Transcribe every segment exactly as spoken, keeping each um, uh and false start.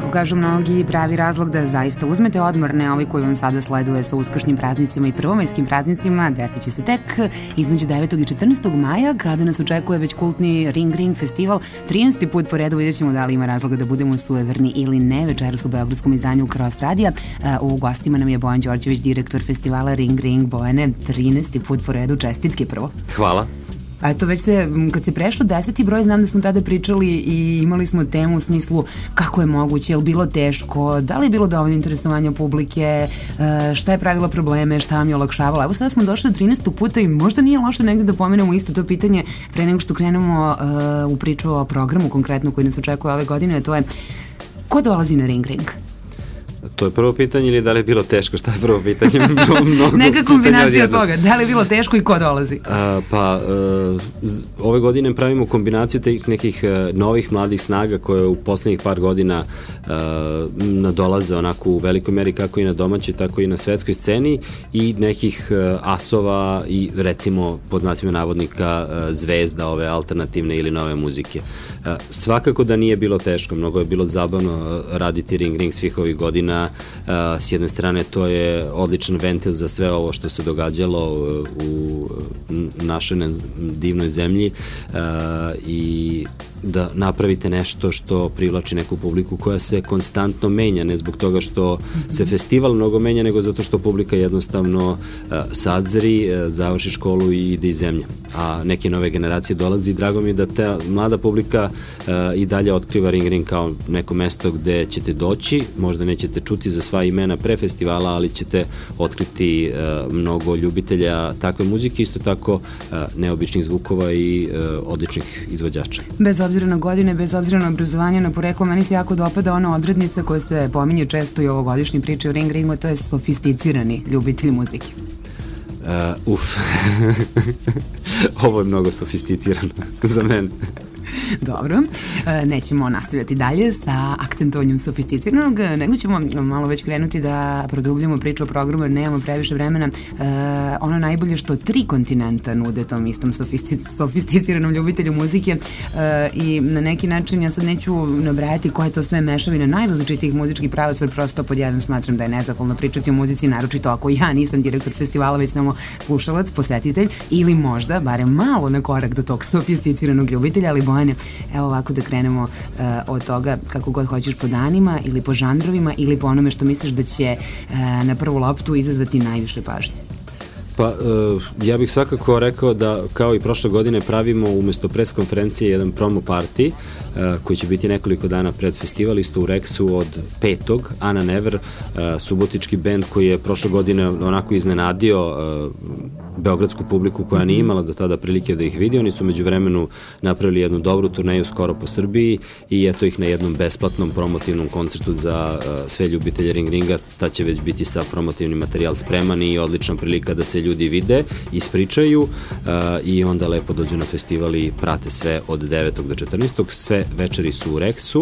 kako kažu mnogi, pravi razlog da zaista uzmete odmor, ne ovaj koji vam sada sleduje sa uskršnjim praznicima i prvomajskim praznicima, desit će se tek između devetog i četrnaestog maja, kada nas očekuje već kultni Ring Ring festival. trinaesti put po redu, vidjet ćemo da li ima razloga da budemo sueverni ili ne. Večeras u beogradskom izdanju Cross Radija. U gostima nam je Bojan Đorđević, direktor festivala Ring Ring. Bojane, trinaesti put po redu, čestitke prvo. Hvala. A eto, već se, kad se prešlo deseti broj, znam da smo tada pričali i imali smo temu u smislu kako je moguće, je li bilo teško, da li je bilo dovoljno interesovanja publike, šta je pravilo probleme, šta vam je olakšavalo. Evo sada smo došli do trinaestog puta i možda nije loše negde da pomenemo isto to pitanje pre nego što krenemo u priču o programu konkretno koji nas očekuje ove godine, a to je ko dolazi na Ring Ring? To je prvo pitanje ili da li je bilo teško? Šta je prvo pitanje? Neka kombinacija toga. Da li je bilo teško i ko dolazi? A, pa, uh, ove godine pravimo kombinaciju tih nekih uh, novih mladih snaga koje u poslednjih par godina uh, nadolaze onako u velikoj meri kako i na domaćoj, tako i na svetskoj sceni i nekih uh, asova i recimo pod znacima navodnika uh, zvezda ove alternativne ili nove muzike. Uh, svakako da nije bilo teško, mnogo je bilo zabavno uh, raditi Ring Ring svih ovih godina. Uh, s jedne strane to je odličan ventil za sve ovo što se događalo uh, u našoj divnoj zemlji uh, i da napravite nešto što privlači neku publiku koja se konstantno menja, ne zbog toga što se festival mnogo menja, nego zato što publika jednostavno uh, sazri, uh, završi školu i ide iz zemlje. A neke nove generacije dolazi i drago mi je da ta mlada publika uh, i dalje otkriva Ring Ring kao neko mesto gde ćete doći, možda nećete čuti za sva imena pre festivala, ali ćete otkriti uh, mnogo ljubitelja takve muzike, isto tako uh, neobičnih zvukova i uh, odličnih izvođača. Bez obzira na godine, bez obzira na obrazovanje, na poreklo, meni se jako dopada ona odrednica koja se pominje često i ovogodišnji priče o Ring Ringu, to je sofisticirani ljubitelji muzike. Uh, uf, ovo je mnogo sofisticirano za mene. Dobro, nećemo nastavljati dalje sa akcentovanjem sofisticiranog, nego ćemo malo već krenuti da produbljamo priču o programu jer nemamo previše vremena. Ono najbolje što tri kontinenta nude tom istom sofisti, sofisticiranom ljubitelju muzike i na neki način ja sad neću nabrajati koje to sve mešavine najrazličitijih muzičkih pravaca, jer prosto pod jedan smatram da je nezahvalno pričati o muzici, naročito ako ja nisam direktor festivala, već samo slušalac, posetitelj ili možda barem malo na korak do tog sofisticiranog ljubitelja, ali Bojane, evo ovako da krenemo uh, od toga kako god hoćeš po danima ili po žanrovima ili po onome što misliš da će uh, na prvu loptu izazvati najviše pažnje. Pa, uh, ja bih svakako rekao da kao i prošle godine pravimo umesto pres konferencije jedan promo party uh, koji će biti nekoliko dana pred festival isto u Rexu od petog Ana Never, uh, subotički bend koji je prošle godine onako iznenadio uh, beogradsku publiku koja nije imala do tada prilike da ih vidi. Oni su među vremenu napravili jednu dobru turneju skoro po Srbiji i eto ih na jednom besplatnom promotivnom koncertu za uh, sve ljubitelje Ring Ringa. Ta će već biti sa promotivni materijal spreman i odlična prilika da se ljudi vide, ispričaju uh, i onda lepo dođu na festival i prate sve od devetog do četrnaestog Sve večeri su u Rexu uh,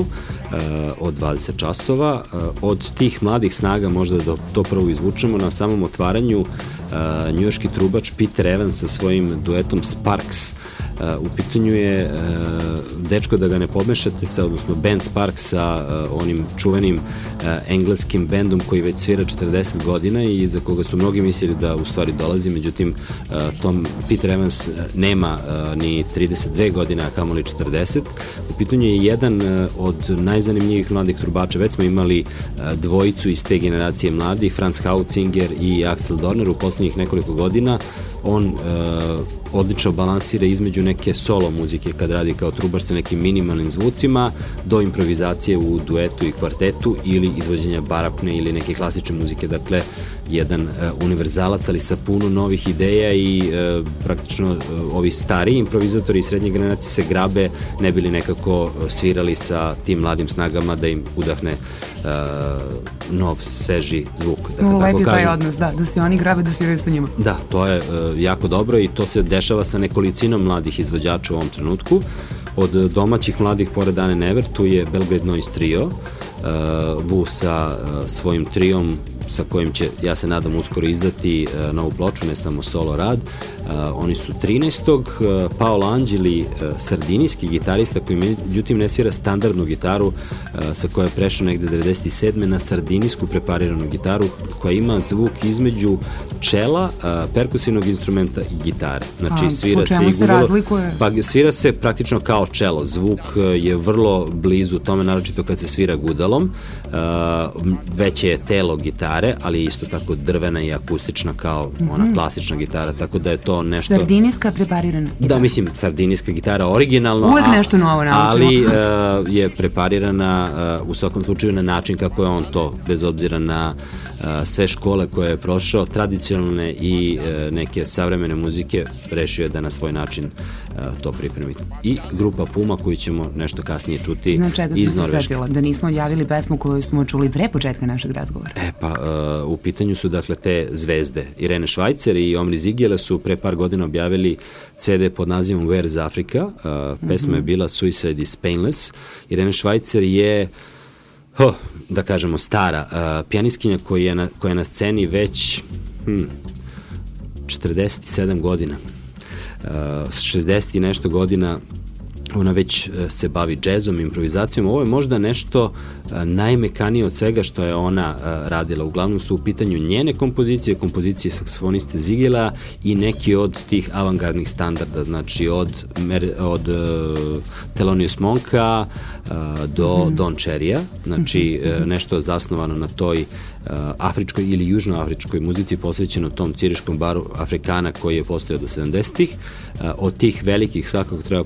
od dvadeset časova. Uh, od tih mladih snaga možda da to prvo izvučemo na samom otvaranju uh, njujorški trubač Peter Evans sa svojim duetom Sparks. Uh, u pitanju je uh, dečko, da ga ne pomešate sa, odnosno band Sparks sa uh, onim čuvenim uh, engleskim bendom koji već svira četrdeset godina i za koga su mnogi mislili da u stvari dolazi, međutim uh, Tom Peter Evans uh, nema uh, ni trideset dve godine, a kamoli četrdeset. U pitanju je jedan uh, od najzanimljivih mladih trubača, već smo imali uh, dvojicu iz te generacije mladih, Franz Hautzinger i Axel Dorner u poslednjih nekoliko godina. On uh, odlično balansira između neke solo muzike kad radi kao trubač sa nekim minimalnim zvucima do improvizacije u duetu i kvartetu ili izvođenja barokne ili neke klasične muzike, dakle jedan uh, univerzalac ali sa puno novih ideja i uh, praktično uh, ovi stariji improvizatori i srednje generacije se grabe ne bili nekako svirali sa tim mladim snagama da im udahne uh, nov, sveži zvuk. Dakle, no, lepi taj odnos, da, da se oni grabe da sviraju sa njima. Da, to je uh, jako dobro i to se dešava sa nekolicinom mladih izvođača u ovom trenutku. Od domaćih mladih, pored Ane Never, tu je Belgrade Noise Trio, uh, Vu sa uh, svojim triom sa kojim će, ja se nadam, uskoro izdati uh, novu ploču, ne samo solo rad. Uh, oni su trinaestog Uh, Paolo Anđeli, uh, sardinijski gitarista koji međutim ne svira standardnu gitaru, uh, sa koja je prešao negde devedeset sedme na sardinijsku prepariranu gitaru koja ima zvuk između čela, uh, perkusivnog instrumenta i gitare. Znači, A, svira po čemu se i se gudalo, razlikuje? pa svira se praktično kao čelo. Zvuk uh, je vrlo blizu tome, naročito kad se svira gudalom. Uh, veće je telo gitare, ali je isto tako drvena i akustična kao mm-hmm. ona klasična gitara, tako da je to nešto... Sardinijska preparirana gitara. Da, mislim, sardinijska gitara originalno, uvek nešto novo naučimo. Ali uh, je preparirana uh, u svakom slučaju na način kako je on to, bez obzira na uh, sve škole koje je prošao, tradicionalne i uh, neke savremene muzike, rešio je da na svoj način uh, to pripremi. I grupa Puma koju ćemo nešto kasnije čuti Zna čega iz sam se Norveške. setila? Da nismo odjavili pesmu koju smo čuli pre početka našeg razgovora. E pa, uh, u pitanju su dakle te zvezde. Irene Švajcer i Omri Zigele su pre par godina objavili ce de pod nazivom Where's Africa. Uh, pesma mm-hmm. je bila Suicide is Painless. Irene Švajcer je, oh, da kažemo, stara uh, pijaniskinja koja je, na, koja je na sceni već hmm, četrdeset sedam godina. Uh, šezdeset i nešto godina ona već se bavi džezom, improvizacijom. Ovo je možda nešto najmekanije od svega što je ona radila. Uglavnom su u pitanju njene kompozicije, kompozicije saksofoniste Zigela i neki od tih avangardnih standarda, znači od, od uh, Thelonious Monka uh, do mm-hmm. Don Cherrya, znači mm-hmm. nešto zasnovano na toj uh, afričkoj ili južnoafričkoj muzici, posvećeno tom ciriškom baru Afrikana koji je postojao do sedamdesetih. Uh, od tih velikih svakako treba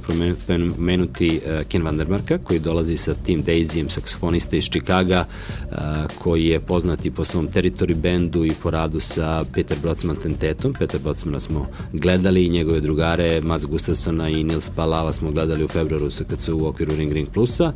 pomenuti uh, Ken Vandermarka koji dolazi sa tim Daisyjem, saksofonista iz Čikaga, uh, koji je poznati po svom Territory bandu i po radu sa Peter Brodsman Tentetom. Peter Brodsmana smo gledali i njegove drugare Mats Gustafsona i Nils Palava smo gledali u februaru sa K C U u okviru Ring Ring Plusa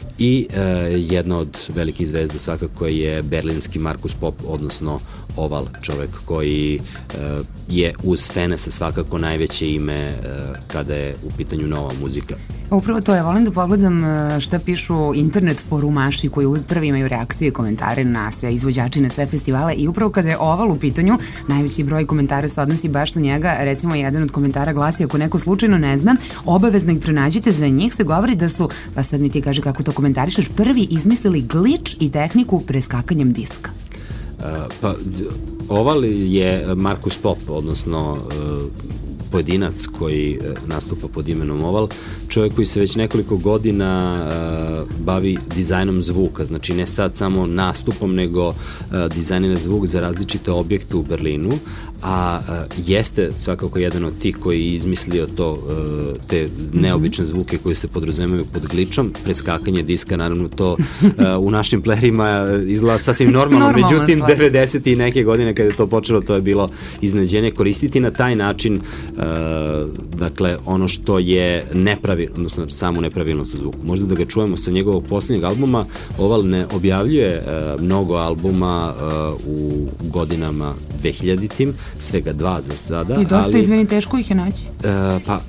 i uh, jedna od velikih zvezda svakako je berlinski Markus Pop, odnosno Oval, čovek koji uh, je uz Fenesa svakako najveće ime uh, kada je u pitanju nova muzika. Upravo to, ja volim da pogledam šta pišu internet forumaši koji uvijek prvi imaju reakcije i komentare na sve izvođači, na sve festivale i upravo kada je Oval u pitanju, najveći broj komentara se odnosi baš na njega. Recimo, jedan od komentara glasi: ako neko slučajno ne zna, obavezno ih pronađite, za njih se govori da su, pa sad mi ti kaže kako to komentarišeš, prvi izmislili glitch i tehniku preskakanjem diska. Uh, pa, Oval je Markus Pop, odnosno uh, pojedinac koji nastupa pod imenom Oval, čovjek koji se već nekoliko godina uh, bavi dizajnom zvuka, znači ne sad samo nastupom, nego uh, dizajnira zvuk za različite objekte u Berlinu, a uh, jeste svakako jedan od tih koji je izmislio to, uh, te neobične zvuke koje se podrazumevaju pod gličom, preskakanje diska, naravno to uh, u našim playerima izgleda sasvim normalno, Normalna međutim stvar. devedeset i neke godine kada je to počelo, to je bilo iznenađenje. Koristiti na taj način Uh, dakle, ono što je nepravilno, odnosno samu nepravilnost u zvuku. Možda da ga čujemo sa njegovog posljednjeg albuma. Oval ne objavljuje uh, mnogo albuma uh, u godinama dvehiljaditim, svega dva za sada. I dosta, ali, izvini, teško ih je naći. Uh, pa,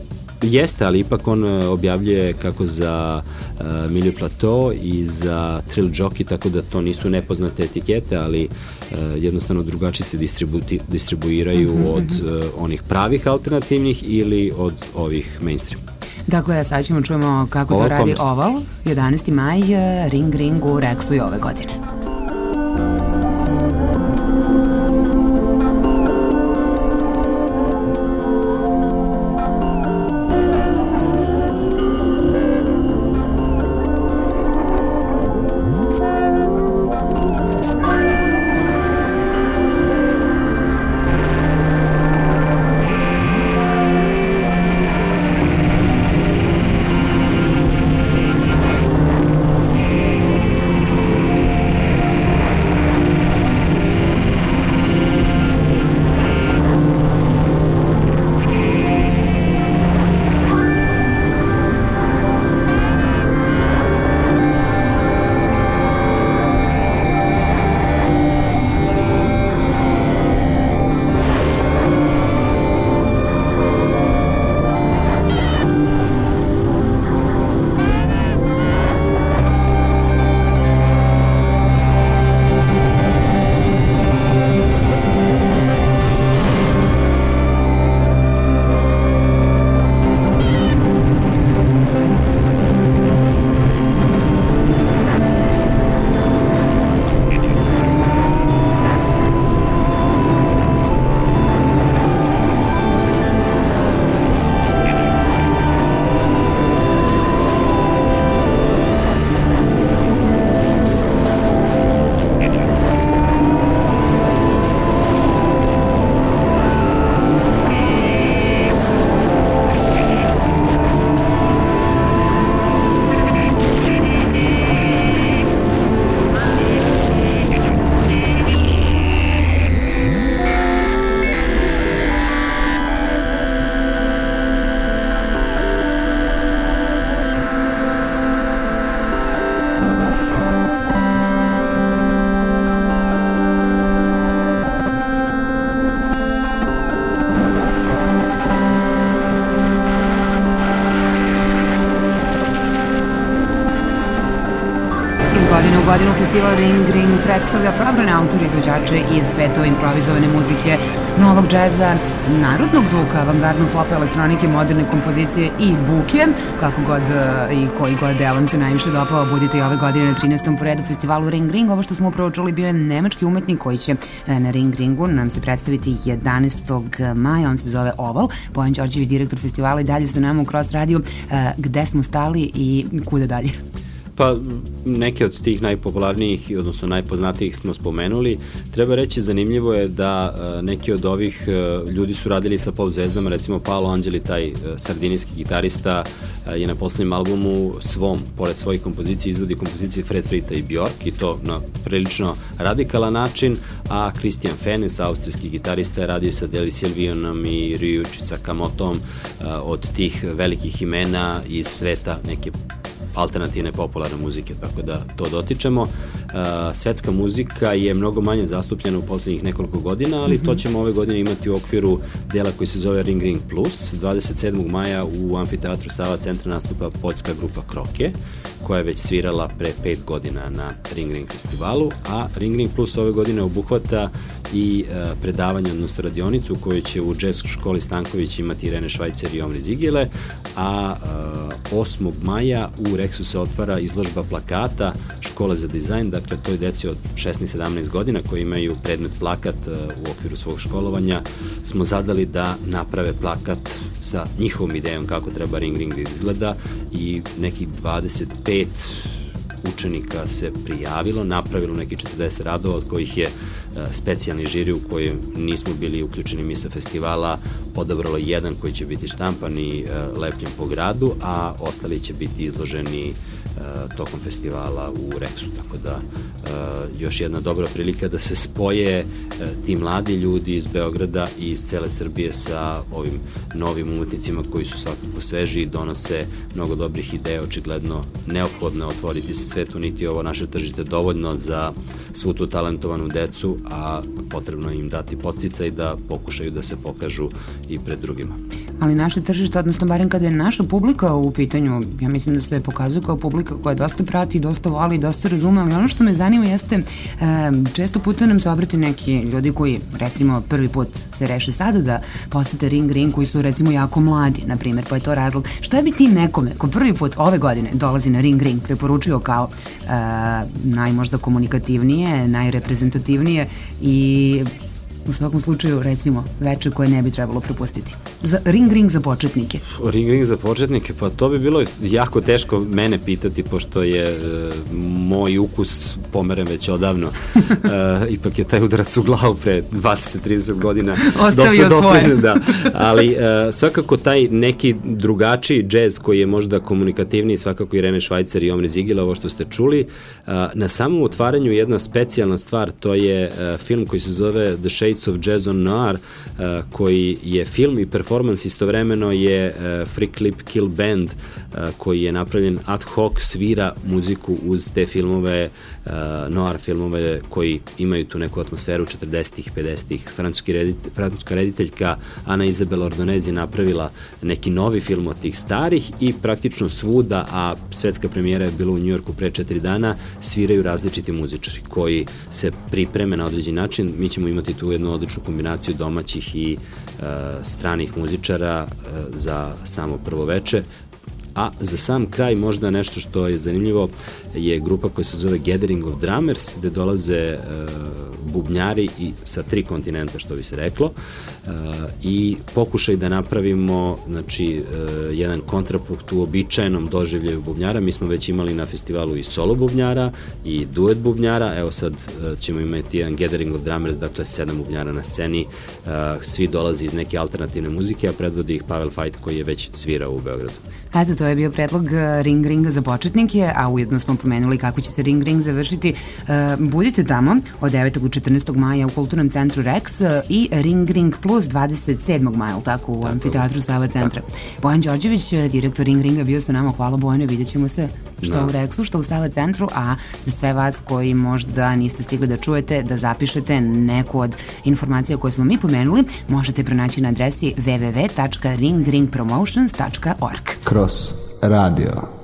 jeste, ali ipak on objavljuje kako za uh, Milieu Plateau i za Trill Jockey, tako da to nisu nepoznate etikete, ali uh, jednostavno drugačije se distributi, distribuiraju mm-hmm. od uh, onih pravih alternativnih ili od ovih mainstream. Dakle, sad ćemo čujemo kako Oval to radi Commerce. Oval, jedanaesti maj, Ring Ring u Rexu i ove godine. Festival Ring Ring predstavlja probrane autore izvođače iz sveta improvizovane muzike, novog džeza, narodnog zvuka, avangardnog popa, elektronike, moderne kompozicije i buke, kako god i koji god deo vam se najviše dopao, budite i ove godine na trinaestom po redu festivalu Ring Ring. Ovo što smo upravo čuli bio je nemački umetnik koji će na Ring Ringu nam se predstaviti jedanaestog maja, on se zove Oval. Bojan Đorđević, direktor festivala, i dalje sa nama u Cross radiju. Gde smo stali i kuda dalje? Pa neke od tih najpopularnijih, odnosno najpoznatijih smo spomenuli. Treba reći, zanimljivo je da uh, neki od ovih uh, ljudi su radili sa pop zvezdama, recimo Paolo Angeli, taj uh, sardinijski gitarista, uh, je na poslednjem albumu svom, pored svojih kompozicija, izvodi kompozicije Fred Frita i Bjork, i to na prilično radikalan način, a Christian Fenes, austrijski gitarista, je radio sa Deli Silvionom i Ryuichi Sakamotom, uh, od tih velikih imena iz sveta neke alternativne popularne muzike, tako da to dotičemo. Uh, svetska muzika je mnogo manje zastupljena u poslednjih nekoliko godina, ali mm-hmm. to ćemo ove godine imati u okviru dela koji se zove Ring Ring Plus. dvadeset sedmog maja u Amfiteatru Sava centra nastupa poljska grupa Kroke, koja je već svirala pre pet godina na Ring Ring festivalu, a Ring Ring Plus ove godine obuhvata i uh, predavanje, odnosno radionicu koju će u džez školi Stanković imati Irene Švajcer i Omri Zigile, a uh, osmog maja u Reksu se otvara izložba plakata Škole za dizajn, dakle to je deci od šesnaest sedamnaest godina koji imaju predmet plakat uh, u okviru svog školovanja. Smo zadali da naprave plakat sa njihovom idejom kako treba Ring Ring da izgleda, i nekih dvadeset pet učenika se prijavilo, napravilo neki četrdeset radova, od kojih je uh, specijalni žiri u kojem nismo bili uključeni mi sa festivala odabralo jedan koji će biti štampan i uh, lepljen po gradu, a ostali će biti izloženi uh, tokom festivala u Reksu, tako da uh, još jedna dobra prilika da se spoje uh, ti mladi ljudi iz Beograda i iz cele Srbije sa ovim novim umetnicima koji su svakako sveži i donose mnogo dobrih ideja. Očigledno neophodno otvoriti se svetu, niti ovo naše tržište dovoljno za svu tu talentovanu decu, a potrebno im dati podsticaj da pokušaju da se pokažu i pred drugima. Ali naše tržište, odnosno barem kada je naša publika u pitanju, ja mislim da se pokazuje kao publika koja dosta prati, dosta voli, dosta razume, ali ono što me zanima jeste, e, često puta nam se obrati neki ljudi koji, recimo, prvi put se reše sada da posete Ring Ring, koji su, recimo, jako mladi, na primjer, pa je to razlog. Šta bi ti nekome ko prvi put ove godine dolazi na Ring Ring preporučio kao e, najmožda komunikativnije, najreprezentativnije i u svakom slučaju, recimo, veče koje ne bi trebalo propustiti? Za Ring Ring za početnike. Ring Ring za početnike, pa to bi bilo jako teško mene pitati, pošto je e, moj ukus pomeren već odavno. E, ipak je taj udarac u glavu pre dvadeset trideset godina ostavio svoje. Da. Ali e, svakako taj neki drugačiji džez koji je možda komunikativniji, svakako Irene Švajcer i Omri Zigile, ovo što ste čuli. E, na samom otvaranju jedna specijalna stvar, to je e, film koji se zove The Shades of Jazz on Noir, uh, koji je film i performans, istovremeno je uh, Freak Lip Kill Band, uh, koji je napravljen ad hoc, svira muziku uz te filmove, uh, noir filmove koji imaju tu neku atmosferu četrdesetih, pedesetih. Francuski reditelj, francuska rediteljka Ana Izabel Ordonez je napravila neki novi film od tih starih i praktično svuda, a svetska premijera je bila u Njujorku pre četiri dana, sviraju različiti muzičari koji se pripreme na određen način. Mi ćemo imati tu jednu odličnu kombinaciju domaćih i uh, stranih muzičara uh, za samo prvo veče. A za sam kraj možda nešto što je zanimljivo je grupa koja se zove Gathering of Drummers, gde dolaze uh, bubnjari i sa tri kontinenta, što bi se reklo, uh, i pokušaj da napravimo, znači, uh, jedan kontrapunkt u običajnom doživljaju bubnjara. Mi smo već imali na festivalu i solo bubnjara i duet bubnjara, evo sad uh, ćemo imati jedan Gathering of Drummers, dakle sedam bubnjara na sceni, uh, svi dolazi iz neke alternativne muzike, a predvodi ih Pavel Fajt koji je već svirao u Beogradu. Eto, to je bio predlog Ring Ringa za početnike, a ujedno smo pomenuli kako će se Ring Ring završiti. Budite tamo od devetog do četrnaestog maja u Kulturnom centru Rex i Ring Ring Plus dvadeset sedmog maja, tako, u Amfiteatru Sava centra. Bojan Đorđević, direktor Ring Ringa, bio sa nama. Hvala, Bojane, vidjet ćemo se što no. u Rexu, što u Sava centru, a za sve vas koji možda niste stigli da čujete, da zapišete neku od informacija koje smo mi pomenuli, možete pronaći na adresi w w w tačka ring ring promotions tačka org. Cross Radio.